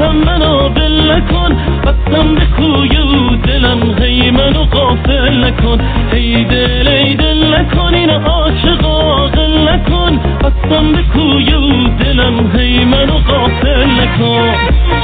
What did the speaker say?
عزیزم منو ول نکن، بستم به کوی و دلم هی منو غافل نکن. ای دل نکن این عاشقا غل نکن، بستم به کوی و دلم هی منو غافل نکن.